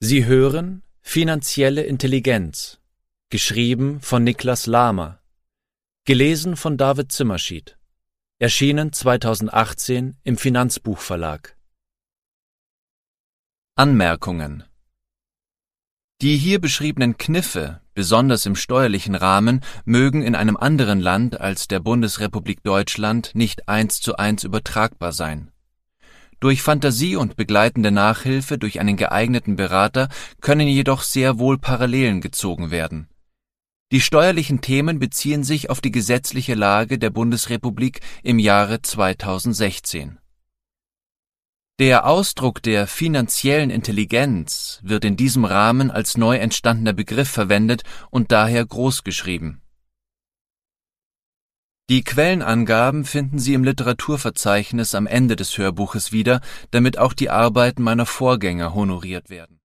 Sie hören Finanzielle Intelligenz, geschrieben von Niklas Lahmer, gelesen von David Zimmerschied, erschienen 2018 im Finanzbuchverlag. Anmerkungen: Die hier beschriebenen Kniffe, besonders im steuerlichen Rahmen, mögen in einem anderen Land als der Bundesrepublik Deutschland nicht 1:1 übertragbar sein. Durch Fantasie und begleitende Nachhilfe durch einen geeigneten Berater können jedoch sehr wohl Parallelen gezogen werden. Die steuerlichen Themen beziehen sich auf die gesetzliche Lage der Bundesrepublik im Jahre 2016. Der Ausdruck der finanziellen Intelligenz wird in diesem Rahmen als neu entstandener Begriff verwendet und daher großgeschrieben. Die Quellenangaben finden Sie im Literaturverzeichnis am Ende des Hörbuches wieder, damit auch die Arbeiten meiner Vorgänger honoriert werden.